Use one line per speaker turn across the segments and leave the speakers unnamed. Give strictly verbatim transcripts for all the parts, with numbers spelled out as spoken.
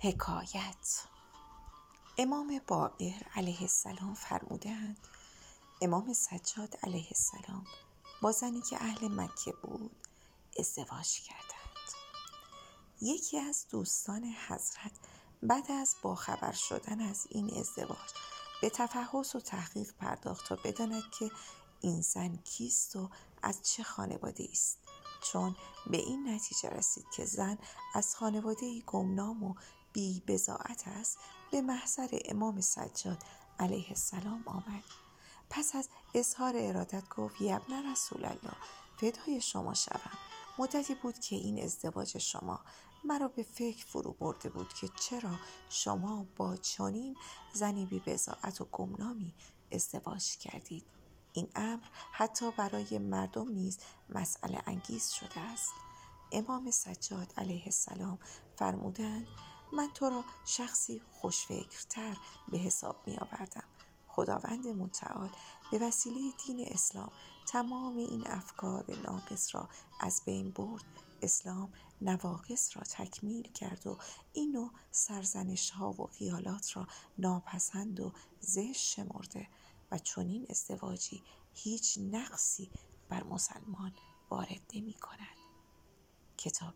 حکایت. امام باقر علیه السلام فرمودند امام سجاد علیه السلام با زنی که اهل مکه بود ازدواج کردند. یکی از دوستان حضرت بعد از باخبر شدن از این ازدواج به تفحص و تحقیق پرداخت تا بداند که این زن کیست و از چه خانواده است. چون به این نتیجه رسید که زن از خانواده گمنام و بی بضاعت است، به محضر امام سجاد علیه السلام آمد. پس از اظهار ارادت گفت یبن رسول الله، فدای شما شوم. مدتی بود که این ازدواج شما مرا به فکر فرو برده بود که چرا شما با چنین زنی بی بضاعت و گمنامی ازدواج کردید. این امر حتی برای مردم نیز مسئله انگیز شده است. امام سجاد علیه السلام فرمودند من تو را شخصی خوشفکرتر به حساب می آوردم. خداوند متعال به وسیله دین اسلام تمام این افکار ناقص را از بین برد. اسلام نواقص را تکمیل کرد و این نوع سرزنش ها و خیالات را ناپسند و زشت شمرده و چنین ازدواجی هیچ نقصی بر مسلمان وارد نمی کند. کتاب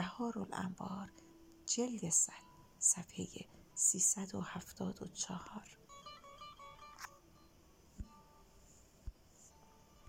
بهارالانوار جلد صد صفحه سیصد و هفتاد و چهار.